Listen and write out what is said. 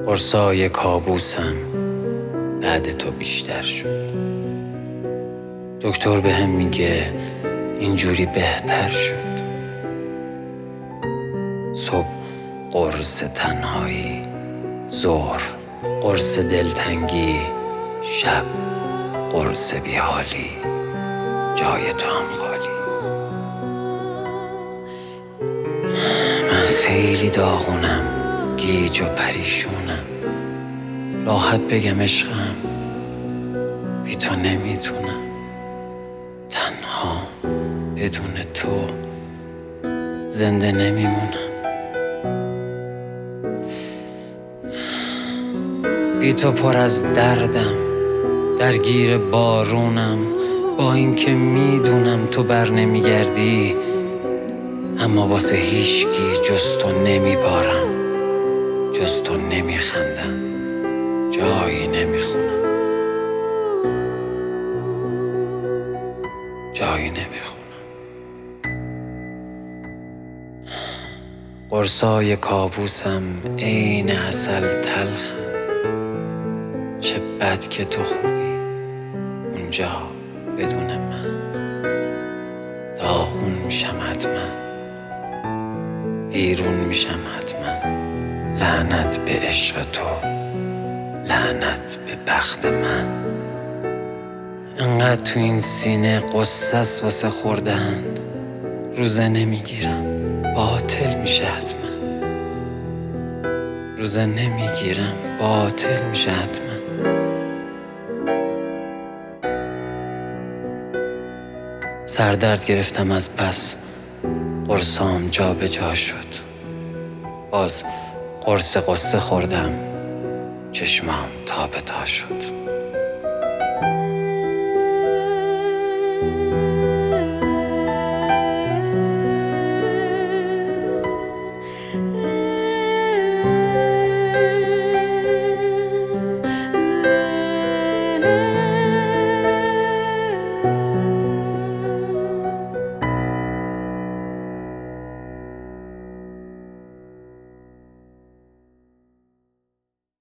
قرصای کابوسم بعد تو بیشتر شد. دکتر بهم میگه اینجوری بهتر شد. صبح قرص تنهایی، ظهر قرص دلتنگی، شب قرص بیحالی، جای تو هم خالی. من خیلی داغونم، گیج و پریشونم، راحت بگم عشقم، بی تو نمیتونم. تنها بدون تو زنده نمیمونم. بی تو پر از دردم، درگیر بارونم، با اینکه میدونم تو بر نمیگردی، اما واسه هیچکی جز تو نمیبارم، جز تو نمیخندم، جایی نمیخونم، جایی نمیخونم. قرصای کابوسم عین عسل تلخم، چه بد که تو خوبی اونجا بدون من. داغون میشم حتما، بیرون میشم حتما. لعنت به عشق تو، لعنت به بخت من. انقدر تو این سینه قصص واسه خوردن، روزه نمیگیرم، باطل میشه حتما. روزه نمیگیرم، باطل میشه حتما. سردرد گرفتم از بس قرصام جا به جا شد. باز قرص قصه خوردم، چشمام تا به تا شد.